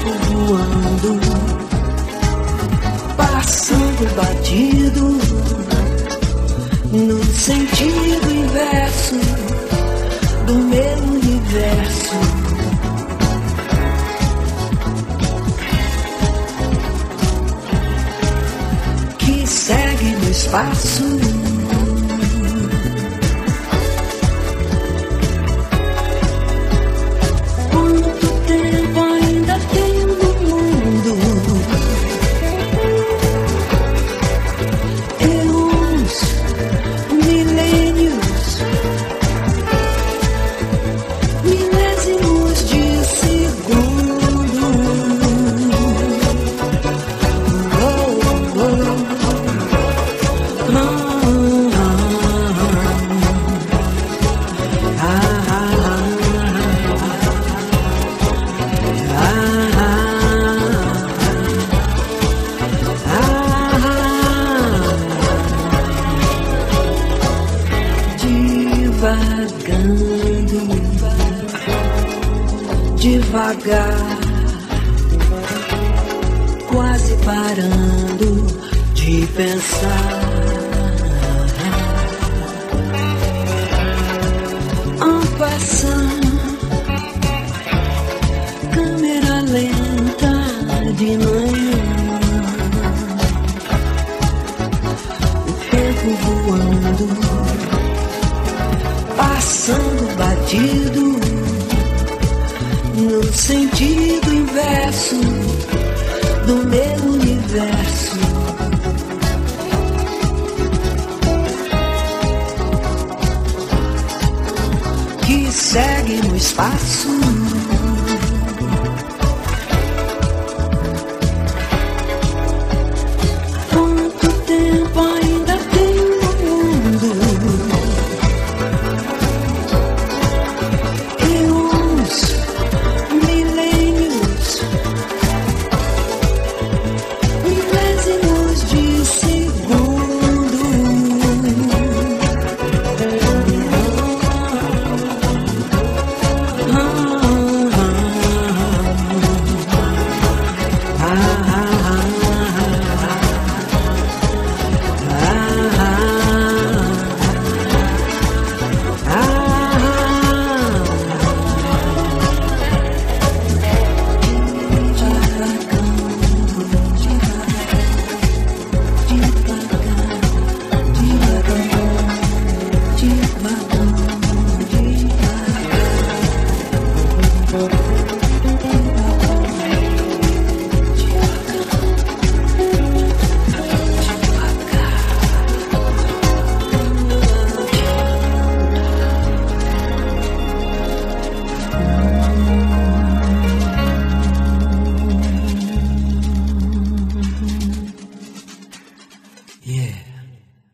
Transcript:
voando, passando batido, no sentido inverso do meu universo. Que segue no espaço. Devagar, quase parando de pensar. En passant, câmera lenta de manhã, o tempo voando, passando batido, no sentido inverso do meu universo. Que segue no espaço. Quanto tempo ainda tem no mundo? Yeah.